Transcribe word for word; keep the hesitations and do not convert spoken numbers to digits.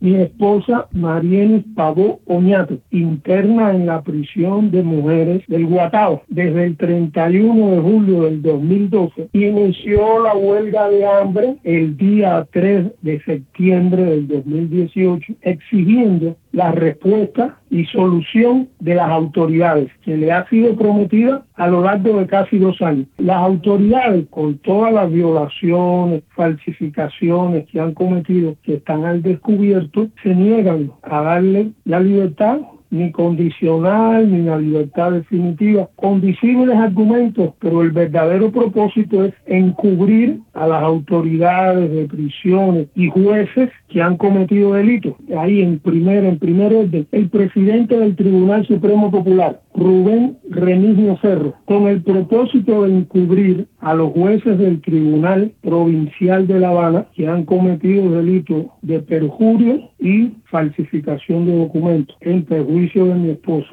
mi esposa Marienis Pavó Oñate, interna en la prisión de mujeres del Guatao desde el treinta y uno de julio del dos mil doce, inició la huelga de hambre el día tres de septiembre del dos mil dieciocho, exigiendo la respuesta y solución de las autoridades que le ha sido prometida a lo largo de casi dos años. Las autoridades, con todas las violaciones, falsificaciones que han cometido, que están al descubierto, se niegan a darle la libertad ni condicional, ni la libertad definitiva, con visibles argumentos, pero el verdadero propósito es encubrir a las autoridades de prisiones y jueces que han cometido delitos. Ahí en primer, en primer orden, el presidente del Tribunal Supremo Popular, Rubén Remigio Ferro, con el propósito de encubrir a los jueces del Tribunal Provincial de La Habana que han cometido delitos de perjurio y falsificación de documentos en perjuicio de mi esposo.